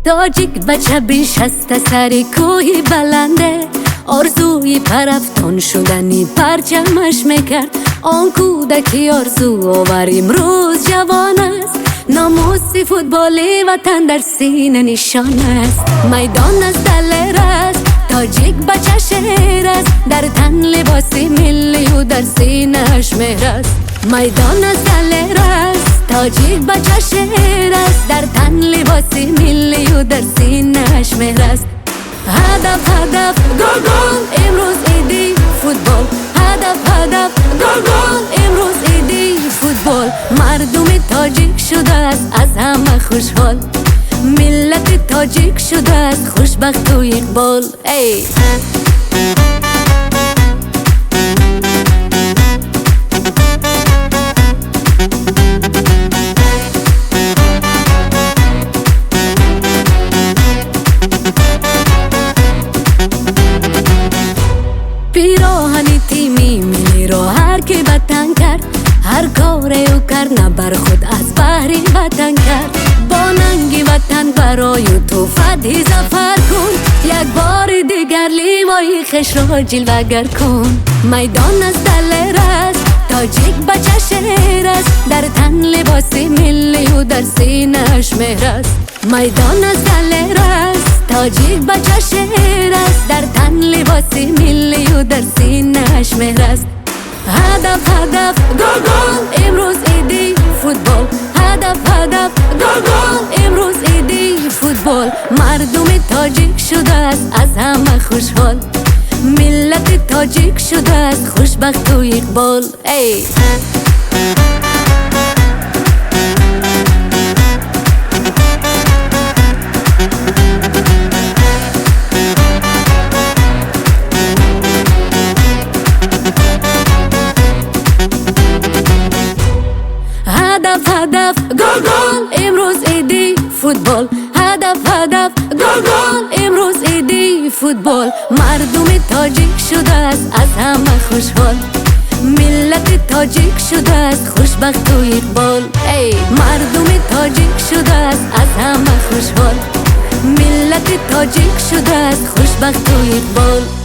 تاجیک بچه بیش از سری کوهی بلنده، آرزوی پرفتان شدنی پرچمش میکرد. آن کودکی آرزو آور امروز جوان است، ناموسی فوتبالی وطن در سینه نشان است. میدان از دل است، تاجیک بچه شهر است، در تن لباسی ملی و در سینه‌اش مهر است. میدان از دل است، تاجیک بچه شهر است، در تن لباسی ملی و در سینه‌اش مهر است. هدف هدف گل گل امروز ایدی فوتبال، هدف هدف گل گل امروز ایدی فوتبال. مردم تاجیک شده است از همه خوشحال، ملت تاجیک شده است خوشبخت و اقبال. ای پیراهن تیمی ملی رو هر کی وطن کرد، هر کار او کرد نه بر خود از بهری وطن کرد. با ننگی وطن برای تو فتحی ظفر کن، یک بار دیگر لیوای خش را جلوگر کن. میدان از دل است، تاجیک بچه شهر است، در تن لباسی ملی و در سینه‌اش مهر است. میدان از دل است، تاجیک بچه شهر است، در تن لباسی ملی و در سینه‌اش مهر است. هدف هدف گل گل امروز ایدی فوتبال، هدف هدف گل گل امروز ایدی فوتبال. مردم تاجیک شده است از همه خوشحال، ملت تاجیک شده است خوشبخت و اقبال. ای هدف هدف گل گل امروز ایدی فوتبال، هدف هدف گل گل امروز ایدی فوتبال. مردم تاجیک شده است از همه خوشحال، ملت تاجیک شده است خوشبخت و اقبال. ای مردم تاجیک شده است از همه خوشحال، ملت تاجیک شده است خوشبخت و اقبال.